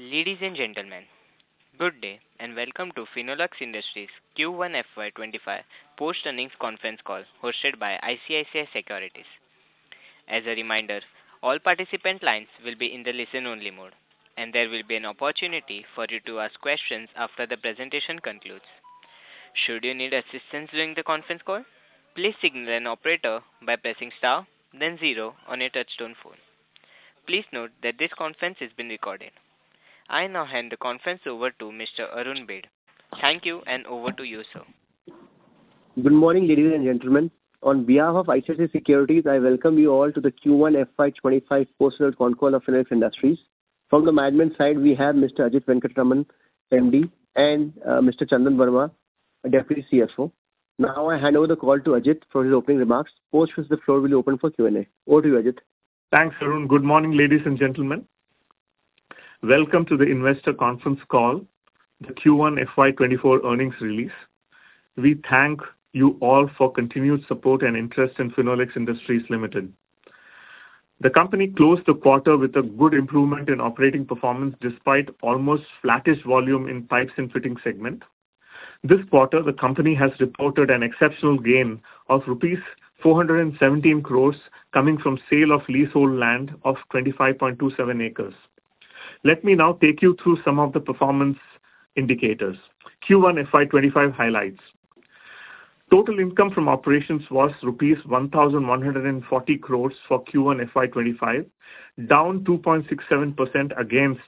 Ladies and gentlemen, good day and welcome to Finolex Industries Q1 FY25 post-earnings conference call hosted by ICICI Securities. As a reminder, all participant lines will be in the listen-only mode, and there will be an opportunity for you to ask questions after the presentation concludes. Should you need assistance during the conference call, please signal an operator by pressing star, then 0 on your touchtone phone. Please note that this conference is being recorded. I now hand the conference over to Mr. Arun Baid. Thank you, and over to you, sir. Good morning, ladies and gentlemen. On behalf of ICICI Securities, I welcome you all to the Q1 FY25 post-earnings con call of Finolex Industries. From the management side, we have Mr. Ajit Venkatraman, MD, and Mr. Chandan Verma, Deputy CFO. Now I hand over the call to Ajit for his opening remarks, post which the floor will be open for Q&A. Over to you, Ajit. Thanks, Arun. Good morning, ladies and gentlemen. Welcome to the investor conference call, the Q1 FY24 earnings release. We thank you all for continued support and interest in Finolex Industries Limited. The company closed the quarter with a good improvement in operating performance despite almost flattish volume in pipes and fittings segment. This quarter, the company has reported an exceptional gain of rupees 417 crores coming from sale of leasehold land of 25.27 acres. Let me now take you through some of the performance indicators. Q1 FY25 highlights. Total income from operations was rupees 1,140 crores for Q1 FY25, down 2.67% against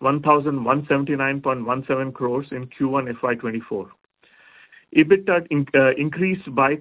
1,179.17 crores in Q1 FY24. EBITDA increased by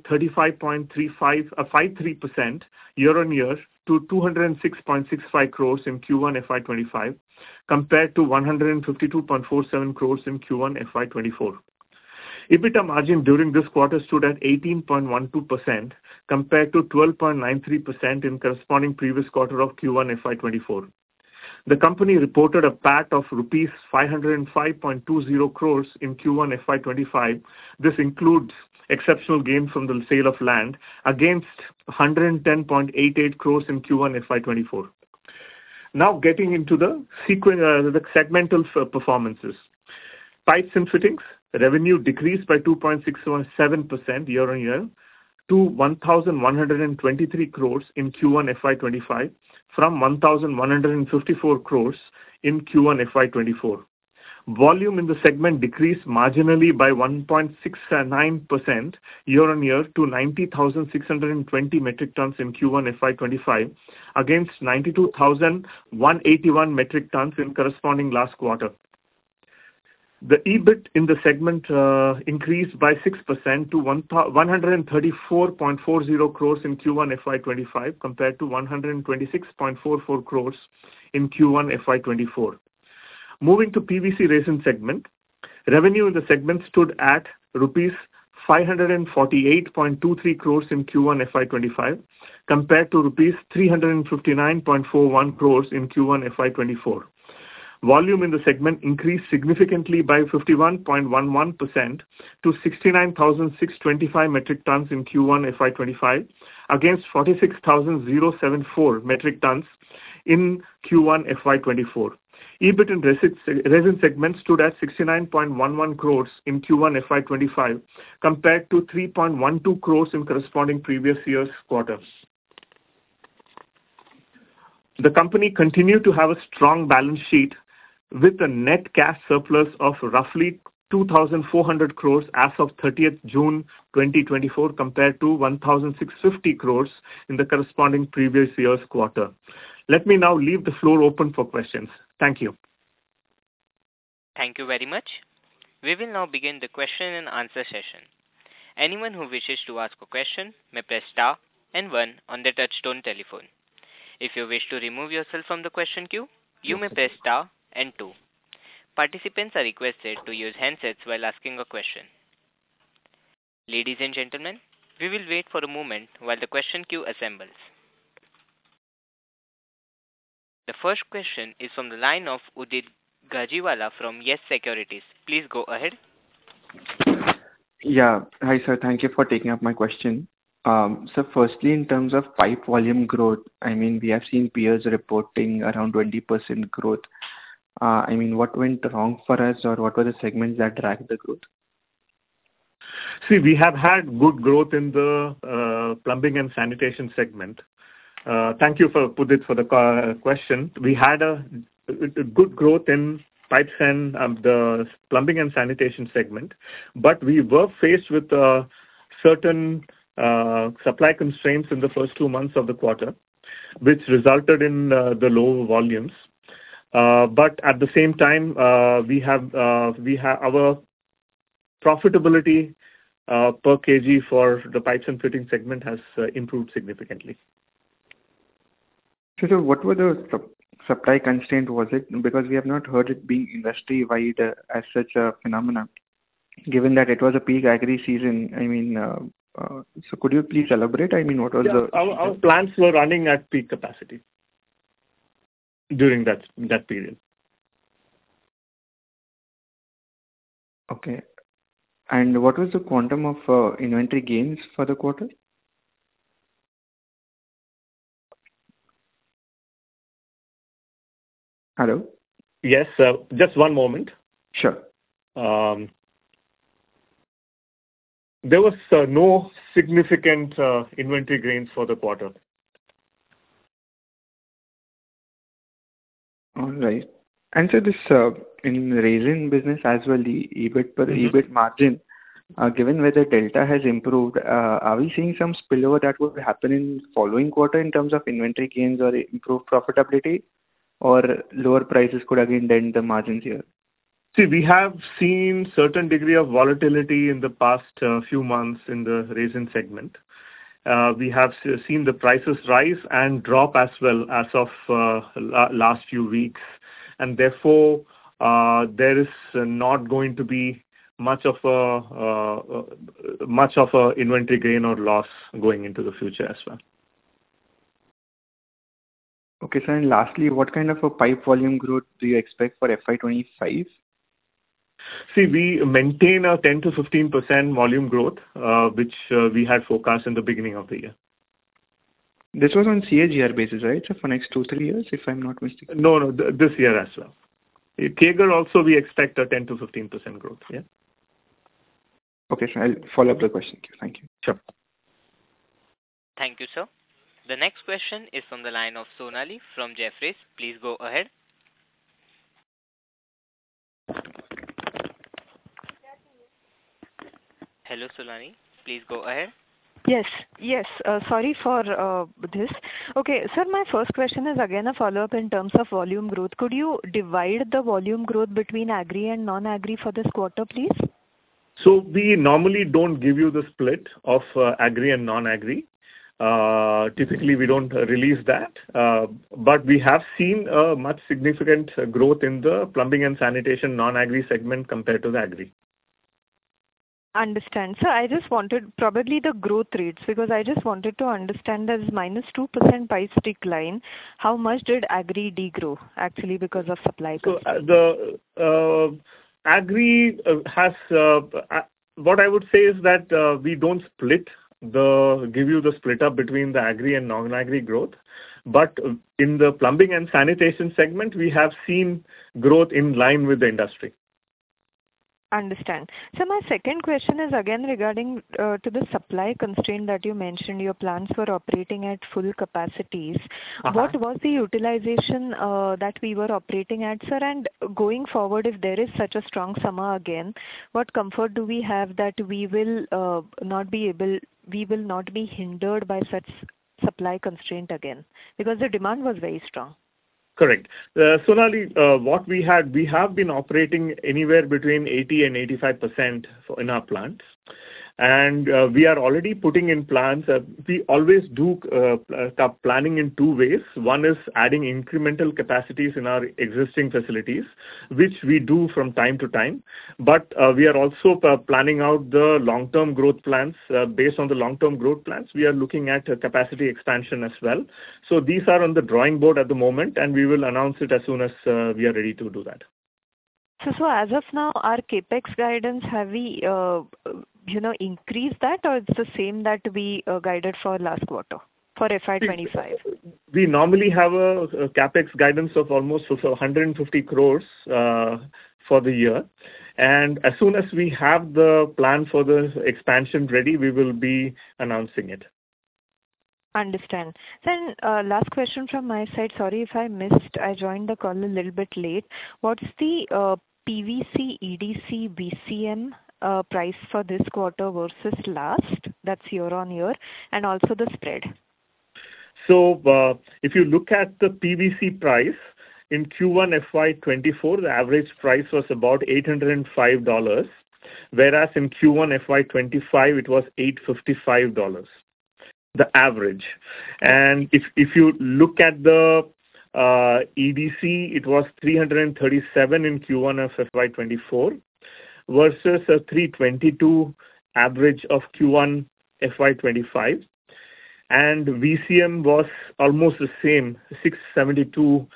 35.53% year-on-year to 206.65 crores in Q1 FY25 compared to 152.47 crores in Q1 FY24. EBITDA margin during this quarter stood at 18.12% compared to 12.93% in corresponding previous quarter of Q1 FY24. The company reported a PAT of rupees 505.20 crores in Q1 FY25. This includes exceptional gain from the sale of land against 110.88 crores in Q1 FY24. Now getting into the segmental performances. Pipes and fittings, revenue decreased by 2.67% year-on-year to 1,123 crores in Q1 FY25 from 1,154 crores in Q1 FY24. Volume in the segment decreased marginally by 1.69% year-on-year to 90,620 metric tons in Q1 FY25 against 92,181 metric tons in corresponding last quarter. The EBIT in the segment increased by 6% to 134.40 crores in Q1 FY25 compared to 126.44 crores in Q1 FY24. Moving to PVC resin segment, revenue in the segment stood at rupees 548.23 crores in Q1 FY25 compared to rupees 359.41 crores in Q1 FY24. Volume in the segment increased significantly by 51.11% to 69,625 metric tons in Q1 FY25 against 46,074 metric tons in Q1 FY24. EBIT in resin segment stood at 69.11 crores in Q1 FY25 compared to 3.12 crores in corresponding previous year's quarter. The company continued to have a strong balance sheet with a net cash surplus of roughly 2,400 crores as of 30th June 2024 compared to 1,650 crores in the corresponding previous year's quarter. Let me now leave the floor open for questions. Thank you. Thank you very much. We will now begin the question and answer session. Anyone who wishes to ask a question may press star and 1 on the touchtone telephone. If you wish to remove yourself from the question queue, you may press star and 2. Participants are requested to use handsets while asking a question. Ladies and gentlemen, we will wait for a moment while the question queue assembles. The first question is from the line of Udit Gajiwala from Yes Securities. Please go ahead. Yeah. Hi, sir. Thank you for taking up my question. So firstly, in terms of pipe volume growth, I mean, we have seen peers reporting around 20% growth. I mean, what went wrong for us, or what were the segments that dragged the growth? See, we have had good growth in the plumbing and sanitation segment. Thank you for the question. We had a good growth in pipes and the plumbing and sanitation segment, but we were faced with certain supply constraints in the first 2 months of the quarter, which resulted in the low volumes. But at the same time, we have our profitability per kg for the pipes and fitting segment has improved significantly. So what were the supply constraint? Was it because we have not heard it being industry-wide as such a phenomenon, given that it was a peak agri season? I mean, so could you please elaborate? I mean, what was our plants were running at peak capacity during that period. Okay. And what was the quantum of inventory gains for the quarter? Hello? Yes, just one moment. Sure. There was no significant inventory gains for the quarter. All right. And so this in resin business as well, the EBIT per EBIT margin, given where the delta has improved, are we seeing some spillover that would happen in following quarter in terms of inventory gains or improved profitability, or lower prices could again dent the margins here? See, we have seen certain degree of volatility in the past few months in the resin segment. We have seen the prices rise and drop as well as of last few weeks, and therefore there is not going to be much of a inventory gain or loss going into the future as well. Okay, sir. And lastly, what kind of a pipe volume growth do you expect for FY25? See, we maintain a 10 to 15% volume growth, which we had forecast in the beginning of the year. This was on CAGR basis, right? So for next 2-3 years, if I'm not mistaken. No, this year as well. CAGR also we expect a 10 to 15% growth. Yeah. Okay, sir. I'll follow up the question. Thank you. Sure. Thank you, sir. The next question is from the line of Sonali from Jefferies. Please go ahead. Hello, Sonali. Please go ahead. Yes. Sorry for this. Okay, sir, my first question is again a follow-up in terms of volume growth. Could you divide the volume growth between agri and non-agri for this quarter, please? So we normally don't give you the split of agri and non-agri. Typically, we don't release that. But we have seen a much significant growth in the plumbing and sanitation non-agri segment compared to the agri. Understand. So I just wanted probably the growth rates, because I just wanted to understand as -2% pipes decline, how much did agri degrow actually because of supply constraints? So the agri has, what I would say is that we don't give you the split up between the agri and non-agri growth. But in the plumbing and sanitation segment, we have seen growth in line with the industry. Understand. So my second question is again regarding to the supply constraint that you mentioned. Your plants were operating at full capacities. What was the utilization that we were operating at, sir? And going forward, if there is such a strong summer again, what comfort do we have that we will not be hindered by such supply constraint again? Because the demand was very strong. Correct. Sonali, what we have been operating anywhere between 80 and 85% in our plants. And we are already putting in plans. We always do planning in two ways. One is adding incremental capacities in our existing facilities, which we do from time to time. But we are also planning out the long-term growth plans. Based on the long-term growth plans, we are looking at capacity expansion as well. So these are on the drawing board at the moment, and we will announce it as soon as we are ready to do that. So as of now, our capex guidance, have we increased that, or it's the same that we guided for last quarter? for FY25? We normally have a capex guidance of almost 150 crores for the year. And as soon as we have the plan for the expansion ready, we will be announcing it. Understand. Then last question from my side. Sorry if I missed. I joined the call a little bit late. What's the PVC, EDC, VCM price for this quarter versus last? That's year on year, and also the spread. So if you look at the PVC price in Q1 FY24, the average price was about $805, whereas in Q1 FY25 it was $855. The average. And if you look at the EDC, it was 337 in Q1 of FY24 versus a 322 average of Q1 FY25. And VCM was almost the same, $672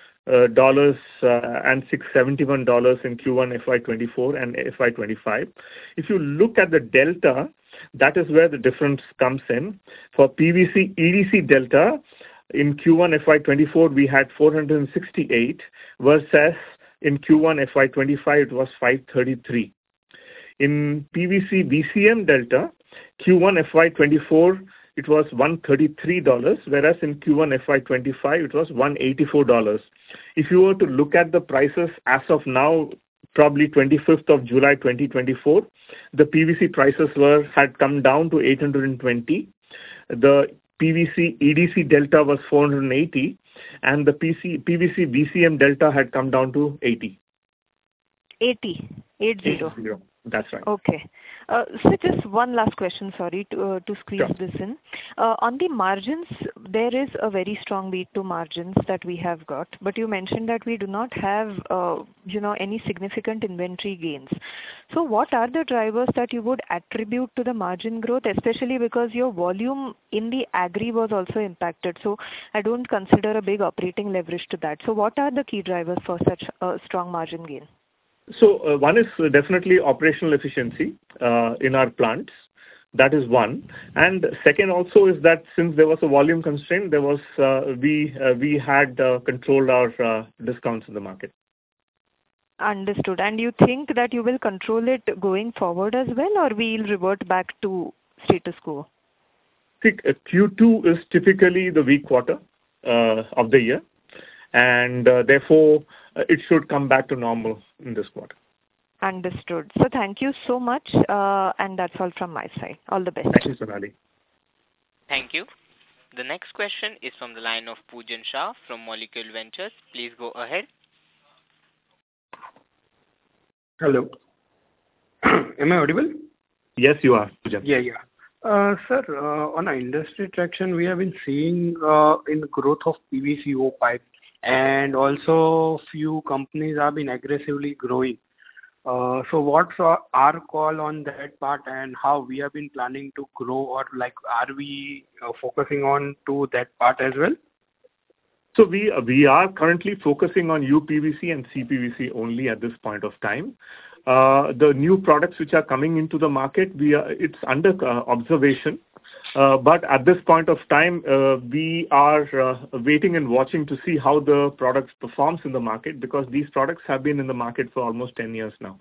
and $671 in Q1 FY24 and FY25. If you look at the delta, that is where the difference comes in. For PVC EDC delta, in Q1 FY24 we had 468 versus in Q1 FY25 it was 533. In PVC VCM delta, Q1 FY24 it was $133, whereas in Q1 FY25 it was $184. If you were to look at the prices as of now, probably 25th of July 2024, the PVC prices had come down to 820. The PVC EDC delta was 480, and the PVC VCM delta had come down to 80. 80. That's right. Okay. So just one last question, sorry, to squeeze this in. On the margins, there is a very strong beat to margins that we have got, but you mentioned that we do not have, any significant inventory gains. So what are the drivers that you would attribute to the margin growth, especially because your volume in the agri was also impacted? So I don't consider a big operating leverage to that. So what are the key drivers for such a strong margin gain? So one is definitely operational efficiency in our plants. That is one. And second also is that since there was a volume constraint, there was we had controlled our discounts in the market. Understood. And you think that you will control it going forward as well, or we'll revert back to status quo? See, Q2 is typically the weak quarter of the year, and therefore it should come back to normal in this quarter. Understood. So thank you so much, and that's all from my side. All the best. Thank you, Sonali. Thank you. The next question is from the line of Pujan Shah from Molecule Ventures. Please go ahead. Hello. Am I audible? Yes, you are, Pujan. Yeah. Sir, on our industry traction, we have been seeing in the growth of PVCO pipe, and also few companies have been aggressively growing. So what's our call on that part, and how we have been planning to grow, or are we focusing on to that part as well? So we are currently focusing on UPVC and CPVC only at this point of time. The new products which are coming into the market, it's under observation. But at this point of time, we are waiting and watching to see how the products performs in the market, because these products have been in the market for almost 10 years now.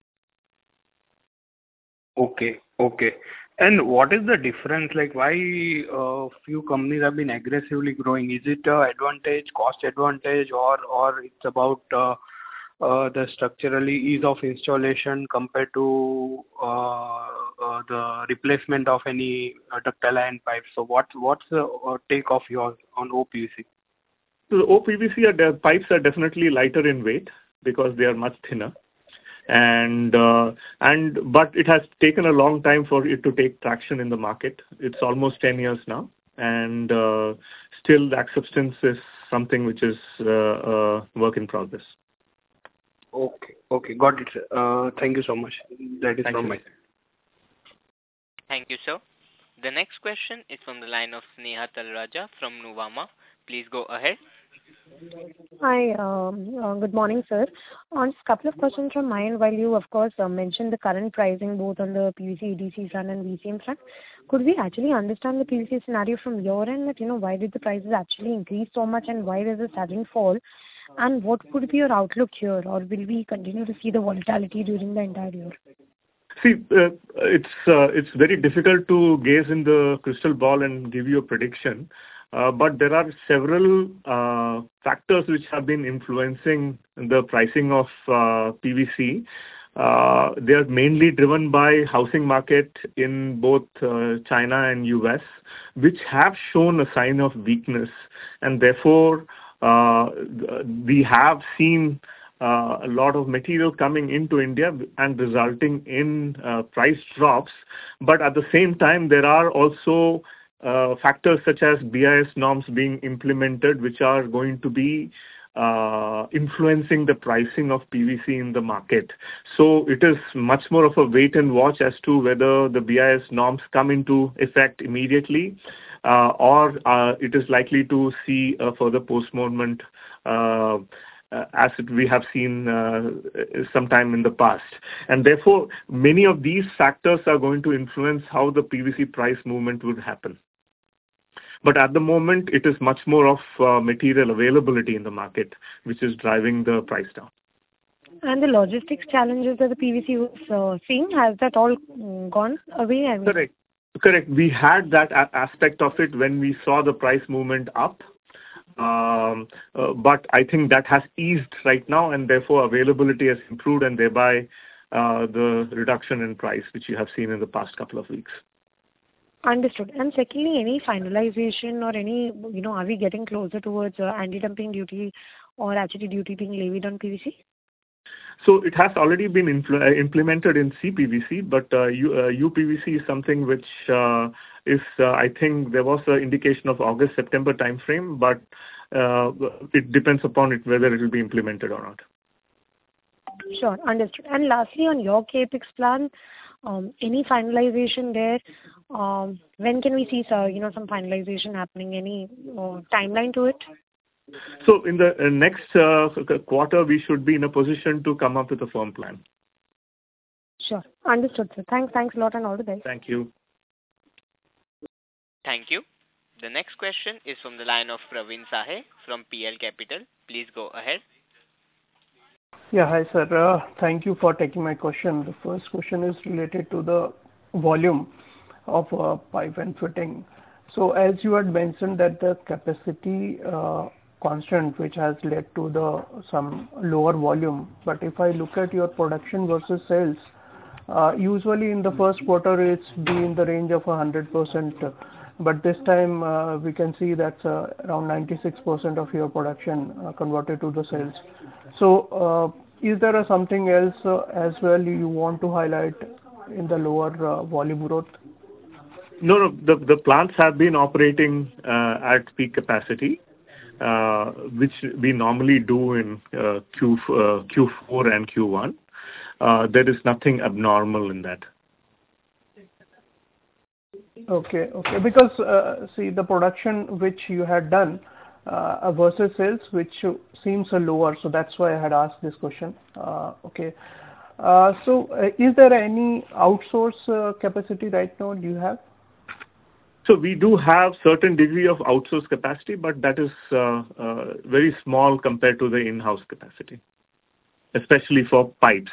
Okay. And what is the difference? Why few companies have been aggressively growing? Is it advantage, cost advantage, or it's about the structurally ease of installation compared to the replacement of any ductile iron pipes? So what's the take of yours on OPVC? So the OPVC pipes are definitely lighter in weight because they are much thinner, but it has taken a long time for it to take traction in the market. It's almost 10 years now, and still the acceptance is something which is a work in progress. Okay, got it, sir. Thank you so much. That is from my side. Thank you, sir. The next question is from the line of Sneha Talraja from Nuvama. Please go ahead. Hi, good morning, sir. On just a couple of questions from my end, while you, of course, mentioned the current pricing both on the PVC, EDC front and VCM front, could we actually understand the PVC scenario from your end that, why did the prices actually increase so much and why there's a sudden fall? And what could be your outlook here, or will we continue to see the volatility during the entire year? See, it's very difficult to gaze in the crystal ball and give you a prediction. But there are several factors which have been influencing the pricing of PVC. They are mainly driven by housing market in both China and US, which have shown a sign of weakness, and therefore we have seen a lot of material coming into India and resulting in price drops. But at the same time, there are also factors such as BIS norms being implemented, which are going to be influencing the pricing of PVC in the market. So it is much more of a wait and watch as to whether the BIS norms come into effect immediately or it is likely to see a further postponement as we have seen sometime in the past. And therefore, many of these factors are going to influence how the PVC price movement would happen. But at the moment, it is much more of material availability in the market, which is driving the price down. And the logistics challenges that the PVC was seeing, has that all gone away? Correct. We had that aspect of it when we saw the price movement up. But I think that has eased right now, and therefore availability has improved, and thereby the reduction in price, which you have seen in the past couple of weeks. Understood. And secondly, any finalization or any, are we getting closer towards anti-dumping duty or actually duty being levied on PVC? So it has already been implemented in CPVC, but UPVC is something which is, I think there was an indication of August-September timeframe, but it depends upon it whether it will be implemented or not. Sure, understood. And lastly, on your CAPEX plan, any finalization there? When can we see, some finalization happening? Any timeline to it? So in the next quarter, we should be in a position to come up with a firm plan. Sure. Understood, sir. Thanks a lot and all the best. Thank you. Thank you. The next question is from the line of Praveen Sahay from PL Capital. Please go ahead. Yeah, hi sir. Thank you for taking my question. The first question is related to the volume of pipe and fitting. So as you had mentioned that the capacity constant, which has led to some lower volume. But if I look at your production versus sales, usually in the first quarter it's been in the range of 100%. But this time we can see that's around 96% of your production converted to the sales. So is there something else as well you want to highlight in the lower volume growth? No, the plants have been operating at peak capacity, which we normally do in Q4 and Q1. There is nothing abnormal in that. Okay. Because, see, the production which you had done versus sales, which seems lower, so that's why I had asked this question. Okay. So is there any outsource capacity right now do you have? So we do have certain degree of outsourced capacity, but that is very small compared to the in-house capacity, especially for pipes.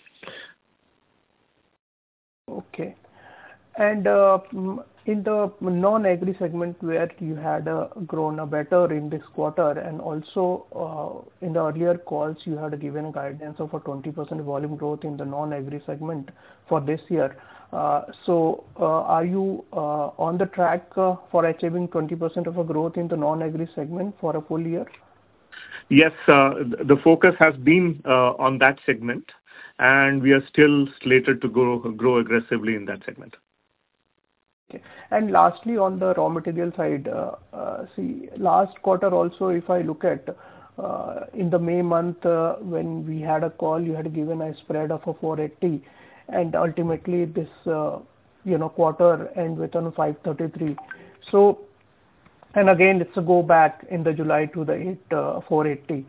Okay. And in the non-agri segment where you had grown better in this quarter, and also in the earlier calls you had given a guidance of a 20% volume growth in the non-agri segment for this year. So are you on the track for achieving 20% of a growth in the non-agri segment for a full year? Yes, the focus has been on that segment, and we are still slated to grow aggressively in that segment. Okay. And lastly, on the raw material side, see, last quarter also, if I look at in the May month when we had a call, you had given a spread of a 480, and ultimately this quarter end with on 533. So And again, it's a go back in the July to the 480.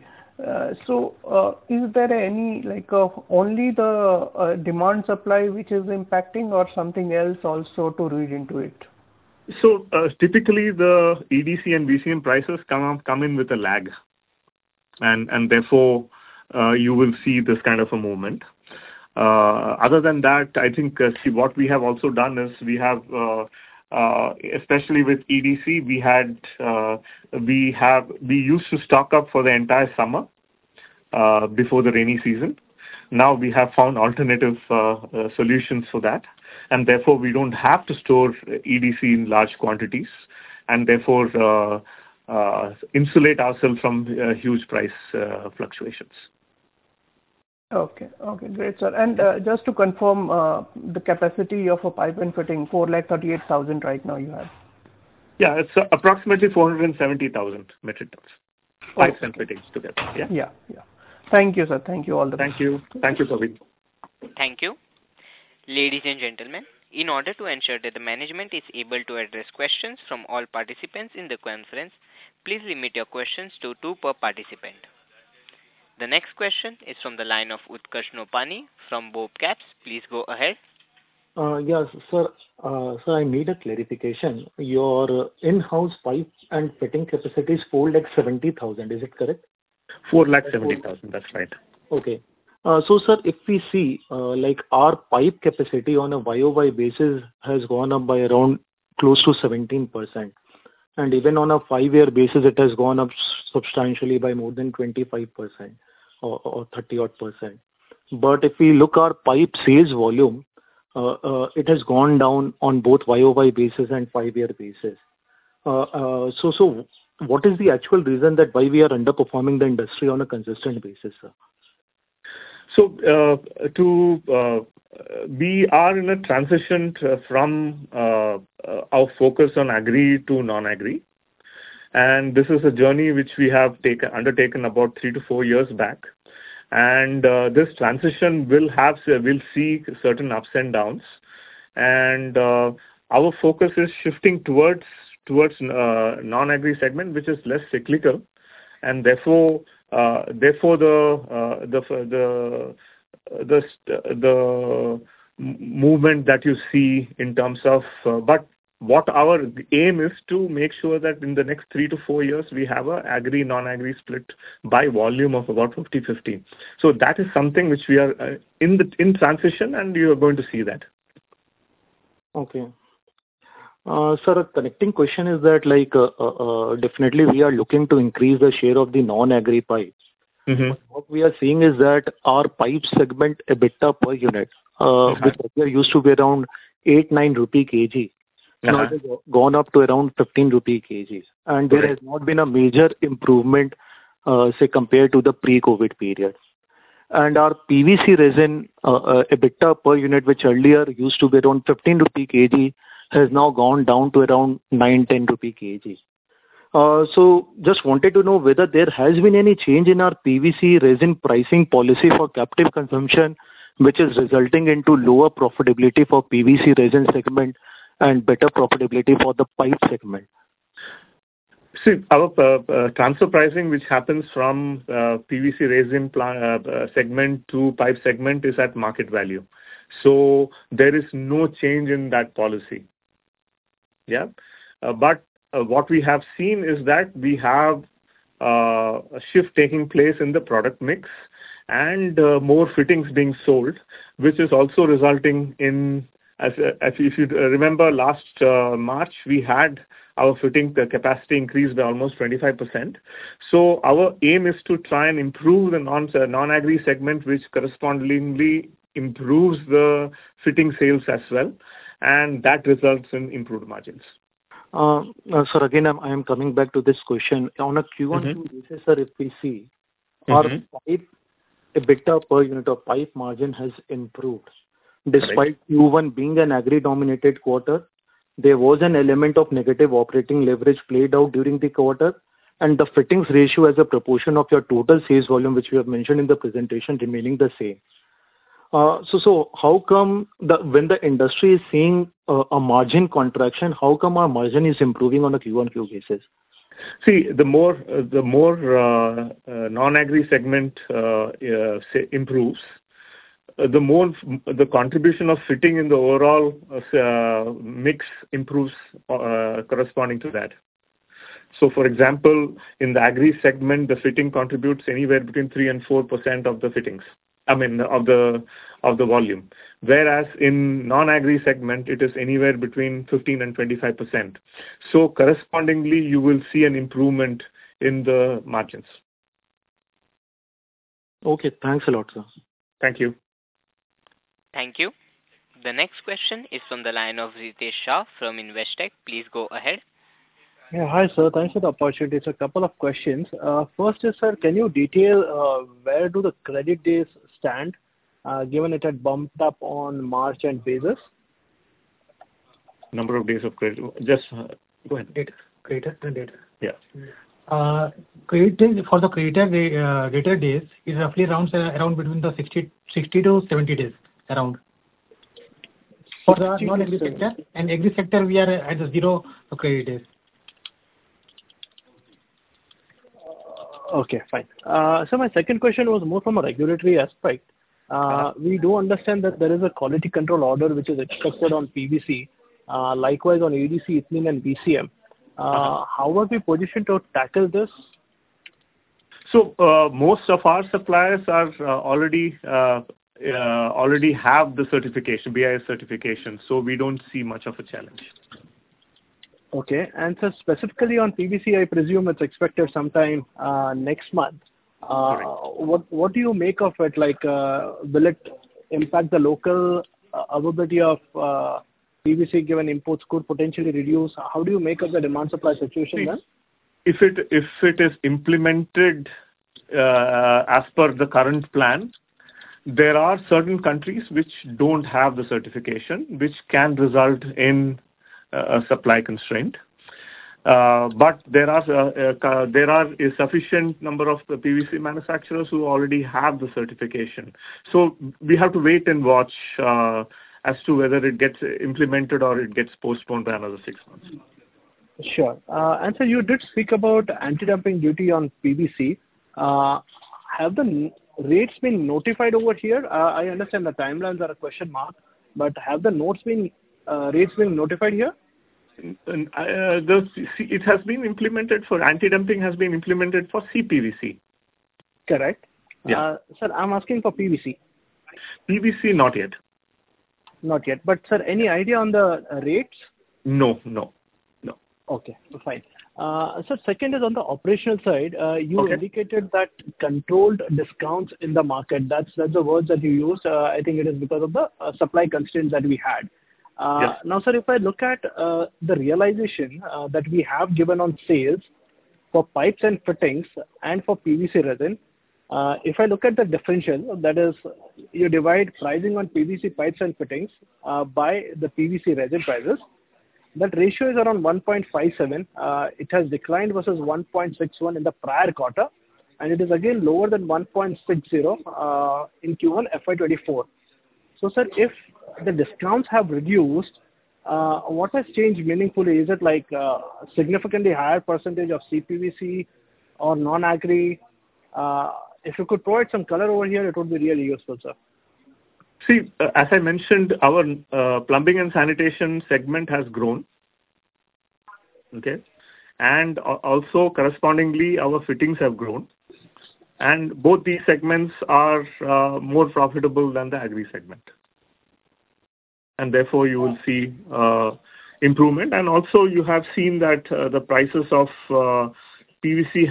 Is there any only the demand supply which is impacting or something else also to read into it? So typically the EDC and VCM prices come in with a lag, and therefore you will see this kind of a movement. Other than that, I think what we have also done is we have, especially with EDC, we used to stock up for the entire summer before the rainy season. Now we have found alternative solutions for that, and therefore we don't have to store EDC in large quantities, and therefore insulate ourselves from huge price fluctuations. Okay, great, sir. And just to confirm, the capacity of a pipe and fitting, 438,000 right now you have? Yeah, it's approximately 470,000 metric tons. Pipes and fittings together. Yeah. Thank you, sir. Thank you all the best. Thank you, Praveen. Thank you. Ladies and gentlemen, in order to ensure that the management is able to address questions from all participants in the conference, please limit your questions to 2 per participant. The next question is from the line of Utkarsh Nopani from BOB Caps. Please go ahead. Yes, sir. Sir, I need a clarification. Your in-house pipe and fitting capacity is 470,000. Is it correct? 470,000. That's right. Okay. So, sir, if we see our pipe capacity on a YOY basis has gone up by around close to 17%. And even on a 5-year basis, it has gone up substantially by more than 25% or 30-odd%. But if we look our pipe sales volume, it has gone down on both YOY basis and 5-year basis. So what is the actual reason that why we are underperforming the industry on a consistent basis, sir? So we are in a transition from our focus on agri to non-agri, and this is a journey which we have undertaken about 3 to 4 years back. And this transition will see certain ups and downs, and our focus is shifting towards non-agri segment, which is less cyclical, and therefore the movement that you see in terms of but what our aim is to make sure that in the next 3 to 4 years we have a agri non-agri split by volume of about 50-50. So that is something which we are in transition, and you are going to see that. Okay. Sir, a connecting question is that definitely we are looking to increase the share of the non-agri pipes. Mm-hmm. What we are seeing is that our pipe segment EBITDA per unit, which earlier used to be around 8-9 rupee kg, now it has gone up to around 15 rupee kg. And there has not been a major improvement, say, compared to the pre-COVID period. And our PVC resin EBITDA per unit, which earlier used to be around 15 rupee kg, has now gone down to around 9-10 rupee kg. So just wanted to know whether there has been any change in our PVC resin pricing policy for captive consumption, which is resulting into lower profitability for PVC resin segment and better profitability for the pipe segment. See, our transfer pricing, which happens from PVC resin segment to pipe segment, is at market value. So there is no change in that policy. Yeah. But what we have seen is that we have a shift taking place in the product mix and more fittings being sold, which is also resulting in, if you remember last March, we had our fitting capacity increased by almost 25%. So our aim is to try and improve the non-agri segment, which correspondingly improves the fitting sales as well, and that results in improved margins. Sir, again, I am coming back to this question. On a Q1 basis, sir, if we see, our pipe EBITDA per unit of pipe margin has improved. Despite Q1 being an agri-dominated quarter, there was an element of negative operating leverage played out during the quarter, and the fittings ratio as a proportion of your total sales volume, which we have mentioned in the presentation, remaining the same. So how come when the industry is seeing a margin contraction, how come our margin is improving on a Q-on-Q basis? See, the more non-agri segment improves, the more the contribution of fitting in the overall mix improves corresponding to that. So, for example, in the agri segment, the fitting contributes anywhere between 3 and 4% of the fittings. I mean, of the volume. Whereas in non-agri segment, it is anywhere between 15 and 25%. So, correspondingly, you will see an improvement in the margins. Okay, thanks a lot, sir. Thank you. Thank you. The next question is from the line of Ritesh Shah from Investec. Please go ahead. Yeah, hi, sir. Thanks for the opportunity. It's a couple of questions. First is, sir, can you detail where do the credit days stand, given it had bumped up on March end basis? Number of days of credit. Just go ahead. Data. Yeah. Credit days for the data days is roughly around between the 60 to 70 days around. For the non-agri sector and agri sector, we are at the 0 credit days. Okay, fine. So my second question was more from a regulatory aspect. We do understand that there is a quality control order which is expected on PVC, likewise on ADC, ethylene and VCM. How are we positioned to tackle this? So most of our suppliers are already have the certification, BIS certification, so we don't see much of a challenge. Okay, and so specifically on PVC, I presume it's expected sometime next month. What do you make of it? Like, will it impact the local availability of PVC given imports could potentially reduce? How do you make of the demand supply situation then? If it is implemented as per the current plan, there are certain countries which don't have the certification, which can result in a supply constraint. But there are a sufficient number of PVC manufacturers who already have the certification. So we have to wait and watch as to whether it gets implemented or it gets postponed by another 6 months. Sure. And so you did speak about anti-dumping duty on PVC. Have the rates been notified over here? I understand the timelines are a question mark, but have the rates been notified here? It has been implemented for anti-dumping has been implemented for CPVC. Correct. Yeah. Sir, I'm asking for PVC. PVC, not yet. Not yet. But, sir, any idea on the rates? No. Okay, fine. So second is on the operational side. You indicated that controlled discounts in the market. That's the words that you used. I think it is because of the supply constraints that we had. Yes. Now, sir, if I look at the realization that we have given on sales for pipes and fittings and for PVC resin, if I look at the differential, that is, you divide pricing on PVC pipes and fittings by the PVC resin prices, that ratio is around 1.57. It has declined versus 1.61 in the prior quarter, and it is again lower than 1.60 in Q1 FY24. So, sir, if the discounts have reduced, what has changed meaningfully? Is it like a significantly higher percentage of CPVC or non-agri? If you could provide some color over here, it would be really useful, sir. See, as I mentioned, our plumbing and sanitation segment has grown. Okay. And also correspondingly, our fittings have grown. And both these segments are more profitable than the agri segment. And therefore, you will see improvement. And also, you have seen that the prices of PVC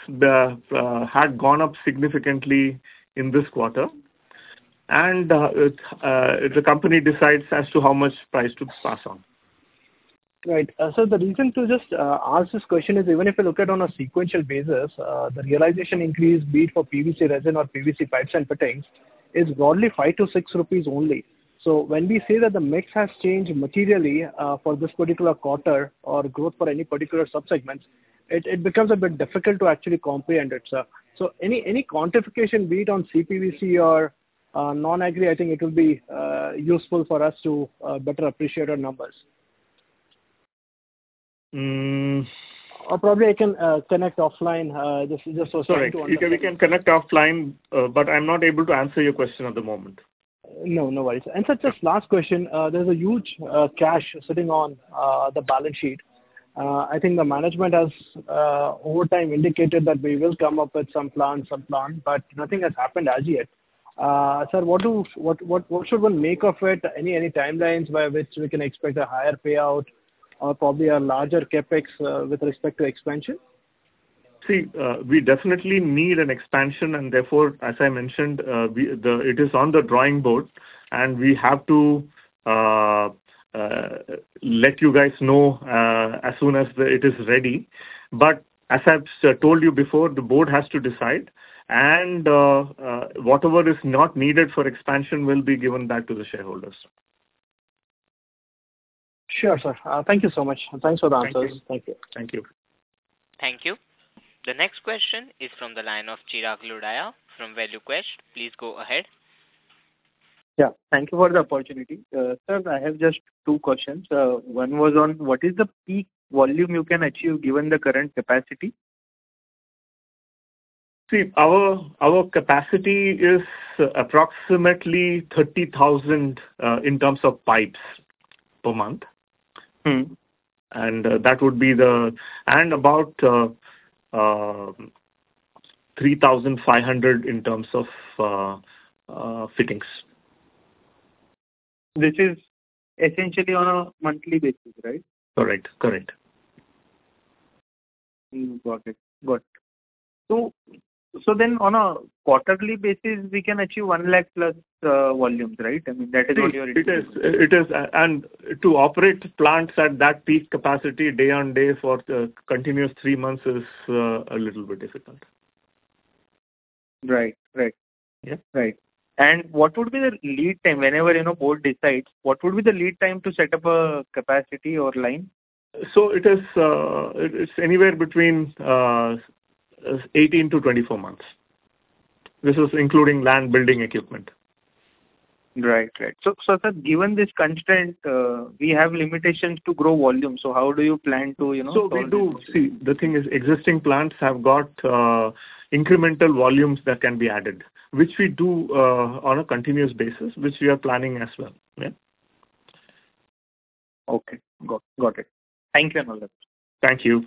had gone up significantly in this quarter. And the company decides as to how much price to pass on. Right. So the reason to just ask this question is, even if you look at on a sequential basis, the realization increase, be it for PVC resin or PVC pipes and fittings, is broadly 5 to 6 rupees only. So when we say that the mix has changed materially for this particular quarter or growth for any particular subsegments, it becomes a bit difficult to actually comprehend it, sir. So any quantification, be it on CPVC or non-agri, I think it will be useful for us to better appreciate our numbers. Or probably I can connect offline. Just was trying to understand. We can connect offline, but I'm not able to answer your question at the moment. No worries. And sir, just last question. There's a huge cash sitting on the balance sheet. I think the management has over time indicated that we will come up with some plan, but nothing has happened as yet. Sir, what should one make of it? Any timelines by which we can expect a higher payout or probably a larger capex with respect to expansion? See, we definitely need an expansion, and therefore, as I mentioned, it is on the drawing board, and we have to let you guys know as soon as it is ready. But as I've told you before, the board has to decide, and whatever is not needed for expansion will be given back to the shareholders. Sure, sir. Thank you so much. Thanks for the answers. Thank you. Thank you. Thank you. The next question is from the line of Chirag Lodaya from ValueQuest. Please go ahead. Yeah, thank you for the opportunity. Sir, I have just two questions. One was on what is the peak volume you can achieve given the current capacity? See, our capacity is approximately 30,000 in terms of pipes per month. And that would be about 3,500 in terms of fittings. This is essentially on a monthly basis, right? Correct. Got it. So then on a quarterly basis, we can achieve 1 lakh plus volumes, right? I mean, that is what you're indicating. It is, and to operate plants at that peak capacity day on day for continuous 3 months is a little bit difficult. Right. Yeah. Right. And what would be the lead time whenever, board decides, what would be the lead time to set up a capacity or line? So it's anywhere between 18 to 24 months. This is including land, building, equipment. Right. So sir, given this constraint, we have limitations to grow volume. So how do you plan to, So we do, see, the thing is existing plants have got incremental volumes that can be added, which we do on a continuous basis, which we are planning as well. Yeah. Okay. Got it. Thank you, Anil. Thank you.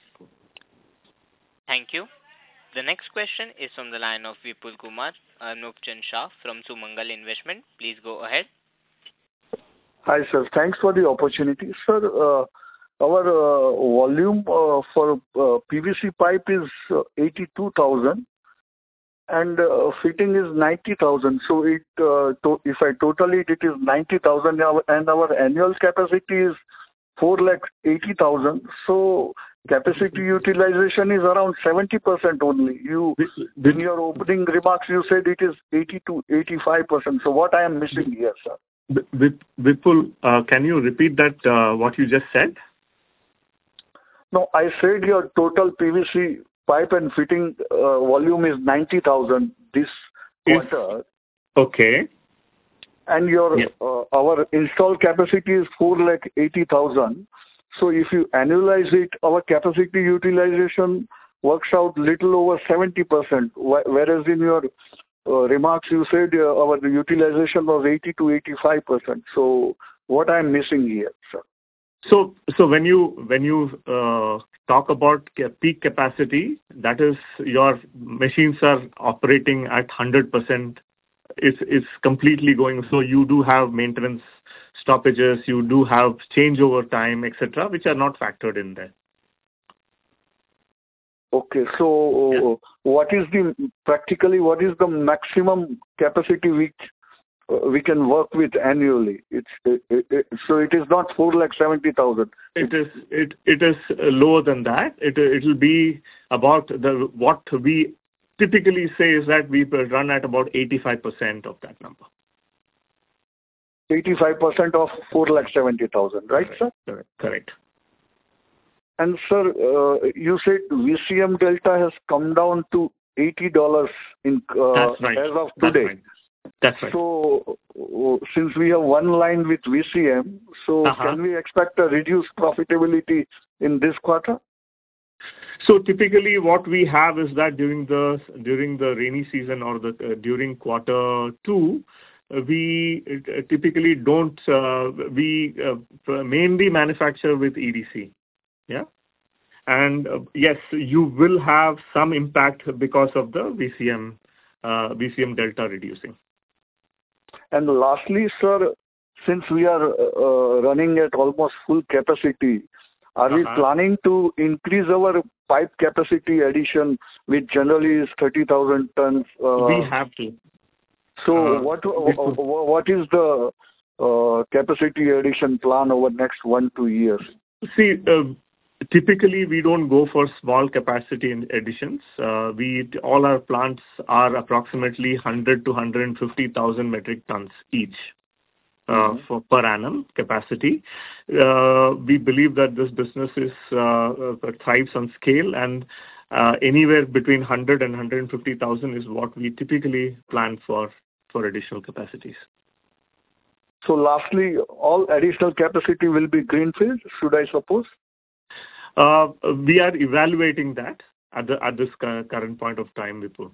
Thank you. The next question is from the line of Vipul Kumar Nupchand Shah from Sumangal Investment. Please go ahead. Hi, sir. Thanks for the opportunity. Sir, our volume for PVC pipe is 82,000 and fitting is 90,000. So if I total it is 90,000 and our annual capacity is 480,000. So capacity utilization is around 70% only. In your opening remarks, you said it is 80 to 85%. So what I am missing here, sir? Vipul, can you repeat that, what you just said? No, I said your total PVC pipe and fitting volume is 90,000 this quarter. Okay. And our installed capacity is 480,000. So if you annualize it, our capacity utilization works out little over 70%. Whereas in your remarks, you said our utilization was 80 to 85%. So what I'm missing here, sir? So when you talk about peak capacity, that is your machines are operating at 100%. It's completely going. So you do have maintenance stoppages, you do have changeover time, etc., which are not factored in there. Okay, so what is the maximum capacity we can work with annually? So it is not 470,000. It is lower than that. It will be about what we typically say is that we will run at about 85% of that number. 85% of 470,000, right, sir? Correct. And sir, you said VCM delta has come down to $80 That's right. as of today. That's right. So, since we have one line with VCM, so can we expect a reduced profitability in this quarter? So typically, what we have is that during the rainy season or during quarter two, we typically don't. We mainly manufacture with EDC. Yeah. And yes, you will have some impact because of the VCM delta reducing. And lastly, sir, since we are running at almost full capacity, are we planning to increase our pipe capacity addition, which generally is 30,000 tons? We have to. So what is the capacity addition plan over next 1-2 years? See, typically we don't go for small capacity additions. All our plants are approximately 100 to 150,000 metric tons each. For per annum capacity. We believe that this business thrives on scale, and anywhere between 100 and 150,000 is what we typically plan for additional capacities. So lastly, all additional capacity will be greenfield, should I suppose? We are evaluating that at this current point of time, Vipul.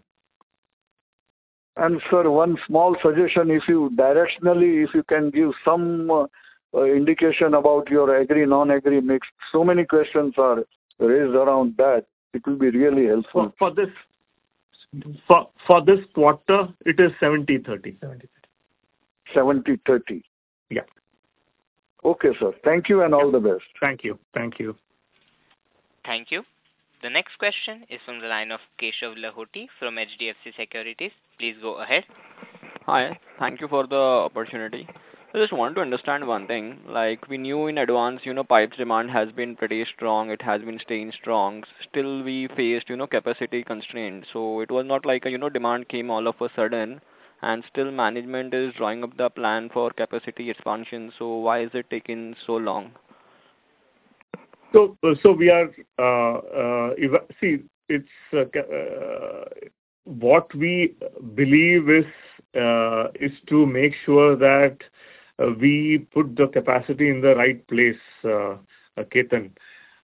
And sir, one small suggestion, if you can give some indication about your agri, non-agri mix. So many questions are raised around that. It will be really helpful. For this quarter, it is 70-30. 70-30. Yeah. Okay, sir. Thank you and all the best. Thank you. Thank you. Thank you. The next question is from the line of Keshav Lahoti from HDFC Securities. Please go ahead. Hi. Thank you for the opportunity. I just want to understand one thing. Like we knew in advance, pipes demand has been pretty strong. It has been staying strong. Still we faced, capacity constraints. So it was not like, demand came all of a sudden and still management is drawing up the plan for capacity expansion. So why is it taking so long? So we are what we believe is to make sure that we put the capacity in the right place, Ketan.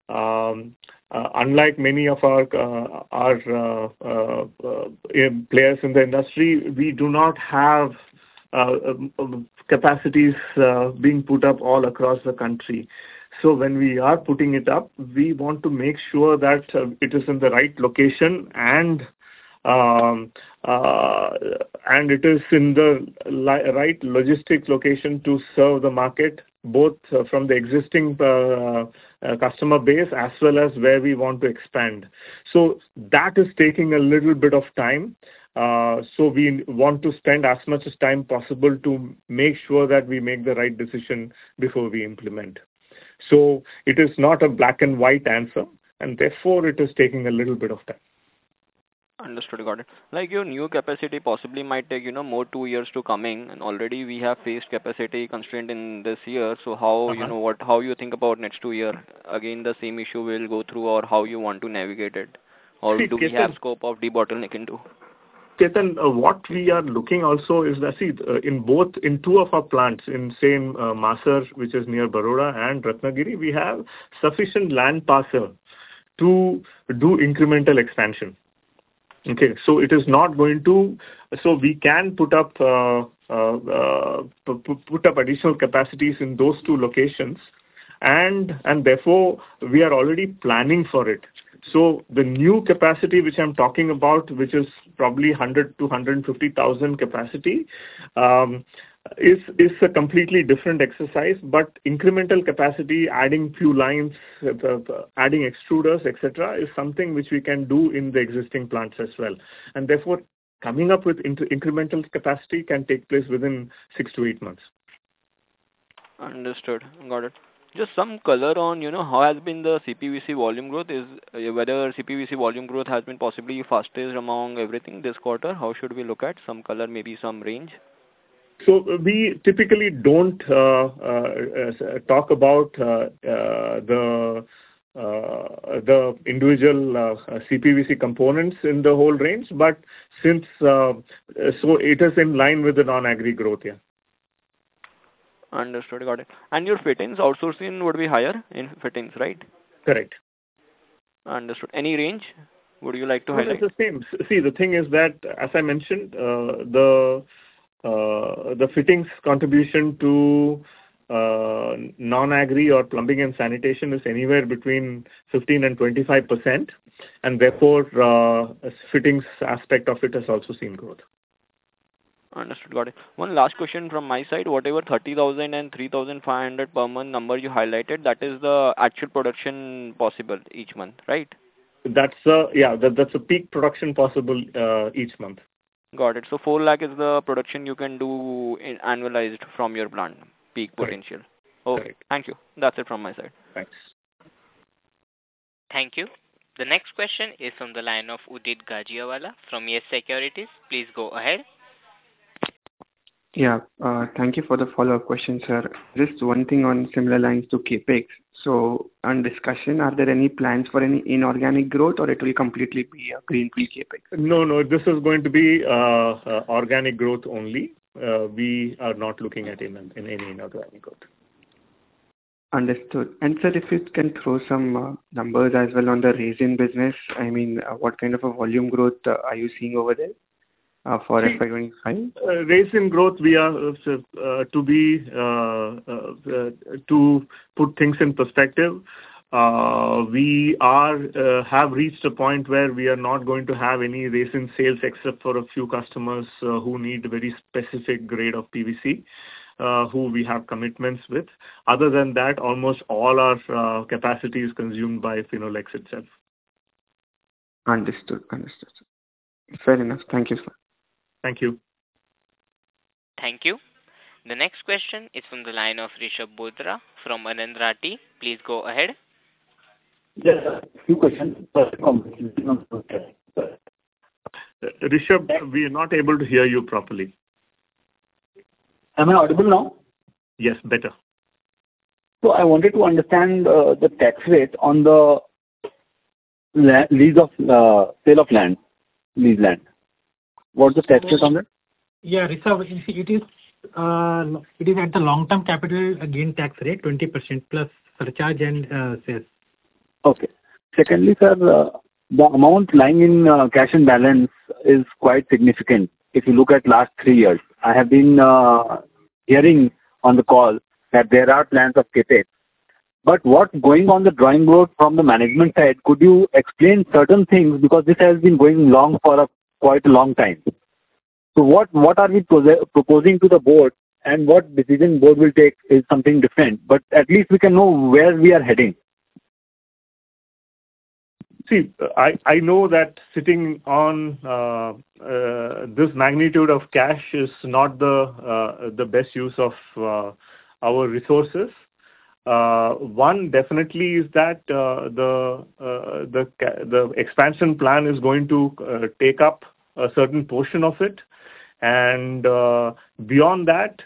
Unlike many of our players in the industry, we do not have capacities being put up all across the country. So when we are putting it up, we want to make sure that it is in the right location and it is in the right logistic location to serve the market, both from the existing customer base as well as where we want to expand. So that is taking a little bit of time. So we want to spend as much as time possible to make sure that we make the right decision before we implement. So it is not a black and white answer, and therefore it is taking a little bit of time. Understood, got it. Like your new capacity possibly might take, more 2 years to coming, and already we have faced capacity constraint in this year. So how, how you think about next 2 years? Again, the same issue will go through, or how you want to navigate it? Or do we have scope of debottlenecking too? Ketan, what we are looking also is that, in two of our plants, in same Masar, which is near Baroda, and Ratnagiri, we have sufficient land parcel to do incremental expansion. Okay, so it is not going to, so we can put up additional capacities in those two locations, and therefore we are already planning for it. So the new capacity which I'm talking about, which is probably 100 to 150,000 capacity, is a completely different exercise. But incremental capacity, adding few lines, adding extruders, etc., is something which we can do in the existing plants as well. And therefore, coming up with incremental capacity can take place within 6 to 8 months. Understood. Got it. Just some color on, how has been the CPVC volume growth? Is whether CPVC volume growth has been possibly fastest among everything this quarter? How should we look at some color, maybe some range? So we typically don't talk about the the individual CPVC components in the whole range, but since so it is in line with the non-agri growth, yeah. Understood. Got it. And your fittings outsourcing would be higher in fittings, right? Correct. Understood. Any range would you like to No, highlight? it's the same. See, the thing is that, as I mentioned, the fittings contribution to non-agri or plumbing and sanitation is anywhere between 15 and 25%, and therefore fittings aspect of it has also seen growth. Understood. Got it. One last question from my side. Whatever 30,000 and 3,500 per month number you highlighted, that is the actual production possible each month, right? That's that's a peak production possible each month. Got it. So 4 lakh is the production you can do in annualized from your plant, peak potential. Okay. Correct. Thank you. That's it from my side. Thanks. Thank you. The next question is from the line of Udit Gajiawala from Yes Securities. Please go ahead. Yeah. Thank you for the follow-up question, sir. Just one thing on similar lines to CapEx. So on discussion, are there any plans for any inorganic growth, or it will completely be a greenfield CapEx? No. This is going to be organic growth only. We are not looking at in any inorganic growth. Understood. And sir, if you can throw some numbers as well on the resin business, I mean, what kind of a volume growth are you seeing over there? For FY25? Resin growth, we are to put things in perspective. We have reached a point where we are not going to have any resin sales except for a few customers who need a very specific grade of PVC, who we have commitments with. Other than that, almost all our capacity is consumed by Finolex itself. Understood. Fair enough. Thank you, sir. Thank you. Thank you. The next question is from the line of Rishabh Bothra from Anand Rathi. Please go ahead. Yes, a few questions. Rishabh, we are not able to hear you properly. Am I audible now? Yes, better. So I wanted to understand the tax rate on the sale of land, lease land. What's the tax rate on that? Yeah, Rishabh, it is at the long-term capital gain tax rate, 20% plus surcharge and sales. Okay. Secondly, sir, the amount lying in cash and balance is quite significant. If you look at last 3 years, I have been hearing on the call that there are plans of CapEx. But what's going on the drawing board from the management side? Could you explain certain things, because this has been going long for quite a long time. So what are we proposing to the board, and what decision board will take is something different. But at least we can know where we are heading. See, I know that sitting on this magnitude of cash is not the best use of our resources. One definitely is that the expansion plan is going to take up a certain portion of it, and beyond that,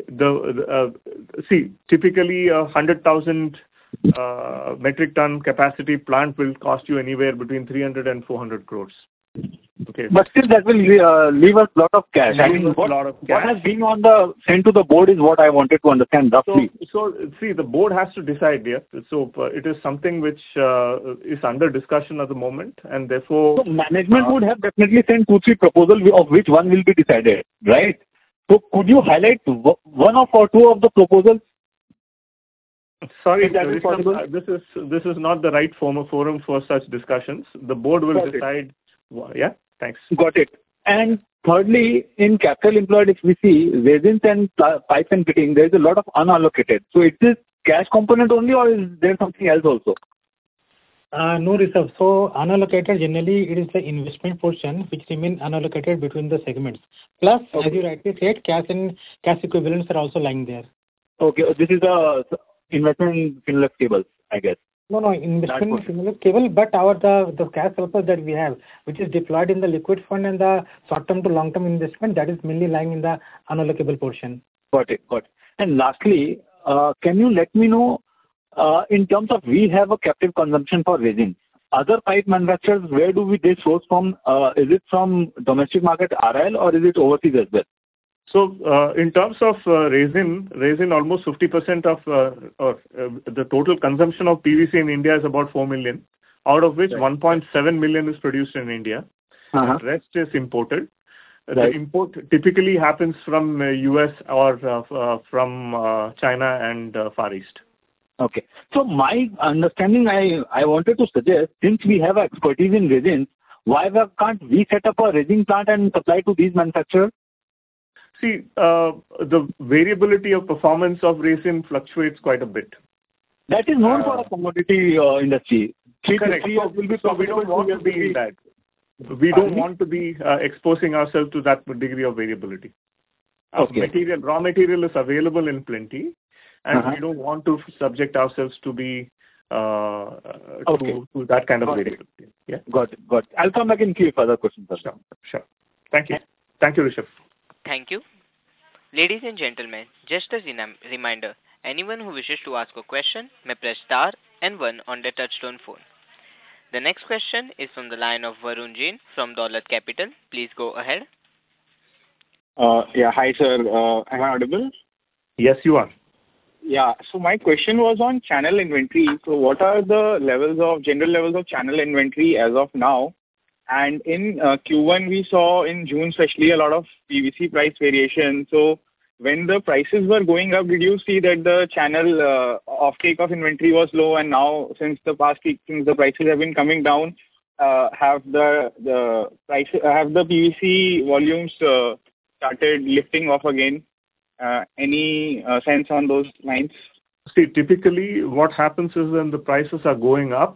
typically 100,000 metric ton capacity plant will cost you anywhere between 300 and 400 crores. Okay. But still, that will leave us a lot of cash. I mean, what has been sent to the board is what I wanted to understand roughly. So see, the board has to decide, yeah. So it is something which is under discussion at the moment, and therefore... So management would have definitely sent 2-3 proposals, of which one will be decided, right? So could you highlight one or two of the proposals? Sorry, this is not the right forum for such discussions. The board will decide. Yeah, thanks. Got it. And thirdly, in capital employed, if we see resins and pipes and fitting, there is a lot of unallocated. So is this cash component only, or is there something else also? No, Rishabh. So unallocated, generally it is the investment portion which remain unallocated between the segments. Plus, as you rightly said, cash and cash equivalents are also lying there. Okay, this is the investment in Finolex cables, I guess. No, investment in Finolex cable, but the cash surplus that we have, which is deployed in the liquid fund and the short-term to long-term investment, that is mainly lying in the unallocable portion. Got it. And lastly, can you let me know in terms of we have a captive consumption for resin. Other pipe manufacturers, where do they source from? Is it from domestic market RIL or is it overseas as well? So in terms of resin, almost 50% of the total consumption of PVC in India is about 4 million, out of which 1.7 million is produced in India. The rest is imported. The import typically happens from US or from China and Far East. Okay. So my understanding, I wanted to suggest, since we have expertise in resins, why can't we set up a resin plant and supply to these manufacturers? See, the variability of performance of resin fluctuates quite a bit. That is known for a commodity industry. Correct. So we don't want to be in that. We don't want to be exposing ourselves to that degree of variability. Raw material is available in plenty, and we don't want to subject ourselves to be to that kind of variability. Yeah. Got it. I'll come back in queue for further questions. Sure. Thank you. Thank you, Rishabh. Thank you. Ladies and gentlemen, just as a reminder, anyone who wishes to ask a question may press star and 1 on their touchtone phone. The next question is from the line of Varun Jain from Dolat Capital. Please go ahead. Yeah, hi sir. Am I audible? Yes, you are. Yeah, so my question was on channel inventory. So what are the general levels of channel inventory as of now? And in Q1, we saw in June especially a lot of PVC price variation. So when the prices were going up, did you see that the channel offtake of inventory was low, and now since the prices have been coming down, have the PVC volumes started lifting off again? Any sense on those lines? See, typically what happens is when the prices are going up,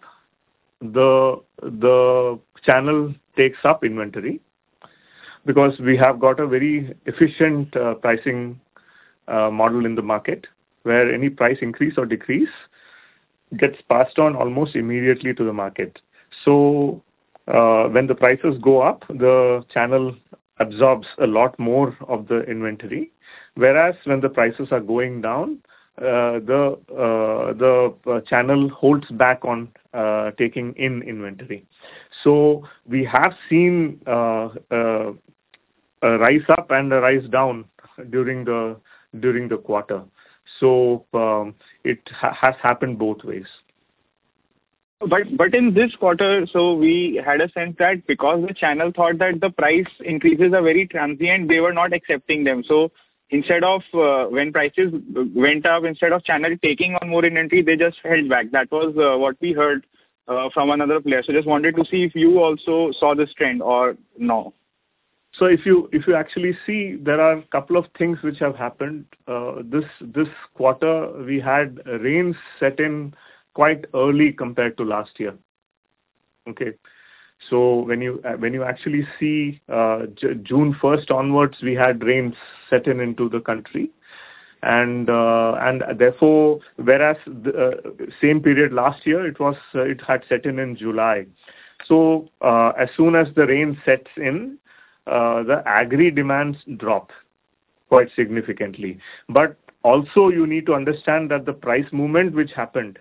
the channel takes up inventory, because we have got a very efficient pricing model in the market, where any price increase or decrease gets passed on almost immediately to the market. So when the prices go up, the channel absorbs a lot more of the inventory, whereas when the prices are going down, the channel holds back on taking in inventory. So we have seen a rise up and a rise down during the quarter. So it has happened both ways. But in this quarter, so we had a sense that because the channel thought that the price increases are very transient, they were not accepting them. So instead of when prices went up, instead of channel taking on more inventory, they just held back. That was what we heard from another player. So just wanted to see if you also saw this trend or no. So if you actually see, there are a couple of things which have happened. This quarter we had rains set in quite early compared to last year. Okay. So when you actually see June 1st onwards, we had rains set in into the country, and therefore, whereas the same period last year it had set in July. So as soon as the rain sets in, the agri demands drop quite significantly. But also you need to understand that the price movement which happened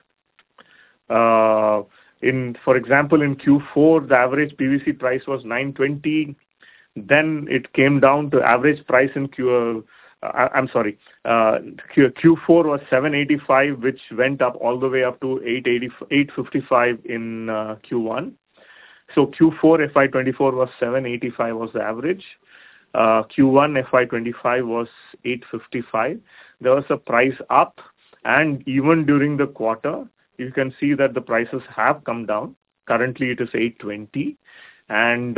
for example, in Q4, the average PVC price was 920. Then it came down to average price in Q4 was 785, which went up all the way up to 855 in Q1. So Q4 FY24 was 785 was the average. Q1 FY25 was 855. There was a price up, and even during the quarter, you can see that the prices have come down. Currently, it is 820, and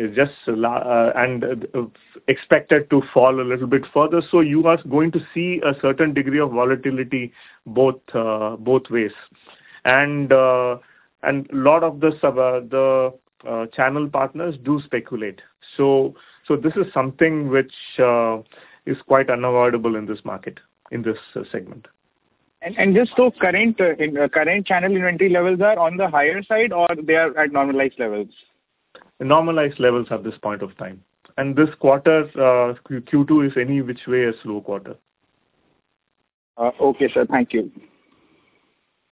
expected to fall a little bit further. So you are going to see a certain degree of volatility both ways, and a lot of the channel partners do speculate. So this is something which is quite unavoidable in this market, in this segment. And just so current channel inventory levels are on the higher side, or they are at normalized levels? Normalized levels at this point of time. And this quarter, Q2 is any which way a slow quarter. Okay, sir. Thank you.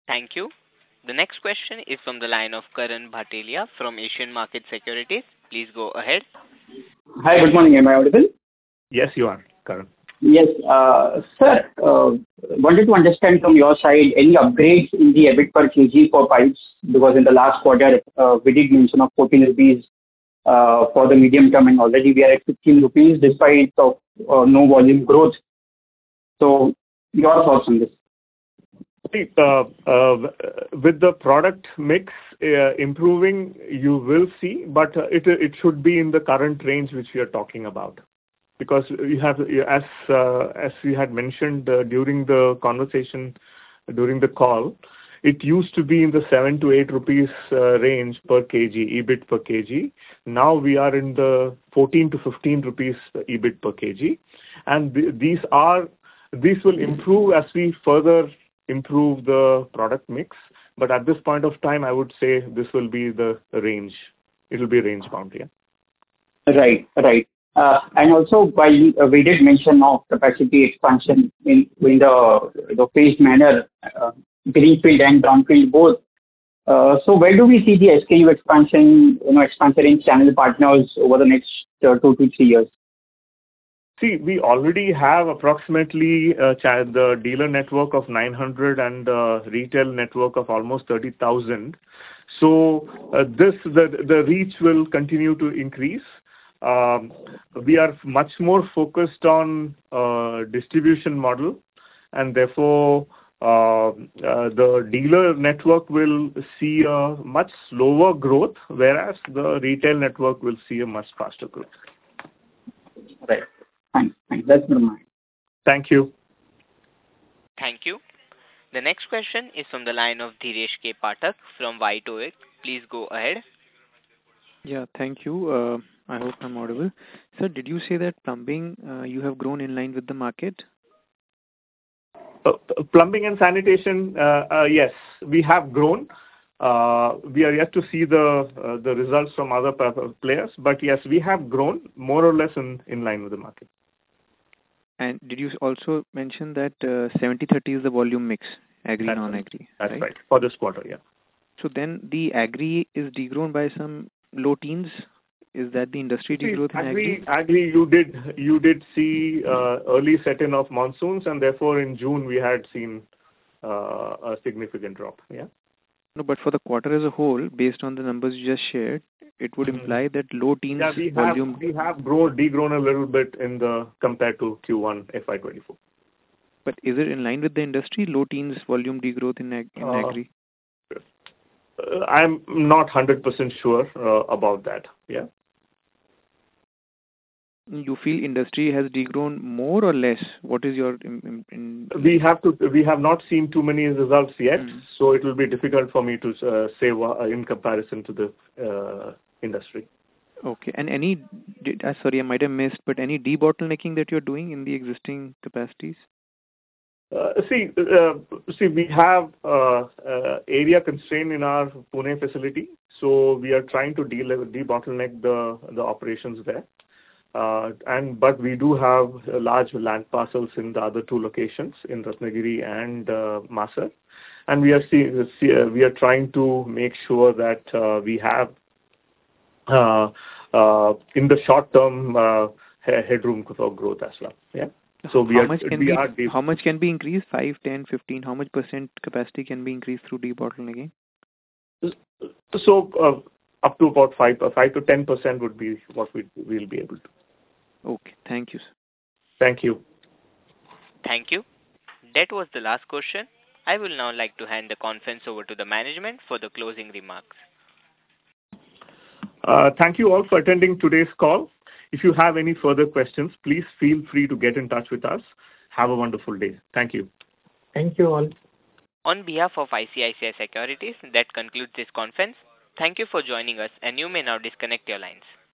Thank you. The next question is from the line of Karan Bhatelia from Asian Market Securities. Please go ahead. Hi, good morning. Am I audible? Yes, you are, Karan. Yes. Sir, wanted to understand from your side any upgrades in the EBIT per kg for pipes, because in the last quarter, we did mention of 14 rupees for the medium term, and already we are at 15 rupees despite of no volume growth. So your thoughts on this? See, with the product mix improving, you will see, but it should be in the current range which we are talking about. Because we have, as we had mentioned during the conversation, during the call, it used to be in the 7 to 8 rupees range per kg, EBIT per kg. Now we are in the 14 to 15 rupees EBIT per kg. And these will improve as we further improve the product mix. But at this point of time, I would say this will be the range. It will be range bound, yeah. Right. And also, while we did mention of capacity expansion in the phased manner, greenfield and brownfield both. So where do we see the SKU expansion in channel partners over the next 2 to 3 years? See, we already have approximately the dealer network of 900 and retail network of almost 30,000. So the reach will continue to increase. We are much more focused on distribution model, and therefore the dealer network will see a much slower growth, whereas the retail network will see a much faster growth. Right. Thanks. That's my mind. Thank you. Thank you. The next question is from the line of Dhiresh K. Pathak from White Oak. Please go ahead. Yeah, thank you. I hope I'm audible. Sir, did you say that plumbing you have grown in line with the market? Plumbing and sanitation, yes, we have grown. We are yet to see the results from other players, but yes, we have grown more or less in line with the market. And did you also mention that 70-30 is the volume mix, agri, non-agri? That's right, for this quarter, yeah. So then the agri is degrown by some low teens. Is that the industry degrowth in agri? Agri, you did see early set-in of monsoons, and therefore in June we had seen a significant drop. Yeah. No, but for the quarter as a whole, based on the numbers you just shared, it would imply that low teens volume. We have degrown a little bit compared to Q1 FY24. But is it in line with the industry, low teens volume degrowth in agri? I'm not 100% sure about that. Yeah. You feel industry has degrown more or less? What is your? We have not seen too many results yet, so it will be difficult for me to say in comparison to the industry. Okay. And sorry, I might have missed, but any debottlenecking that you're doing in the existing capacities? See, we have area constraint in our Pune facility, so we are trying to debottleneck the operations there. But we do have large land parcels in the other 2 locations, in Ratnagiri and Masar, and we are trying to make sure that we have in the short term headroom for growth as well. Yeah. So how much can be increased? 5, 10, 15? How much % capacity can be increased through debottlenecking? So up to about 5 to 10% would be what we'll be able to. Okay. Thank you, sir. Thank you. Thank you. That was the last question. I will now like to hand the conference over to the management for the closing remarks. Thank you all for attending today's call. If you have any further questions, please feel free to get in touch with us. Have a wonderful day. Thank you. Thank you all. On behalf of ICICI Securities, that concludes this conference. Thank you for joining us, and you may now disconnect your lines.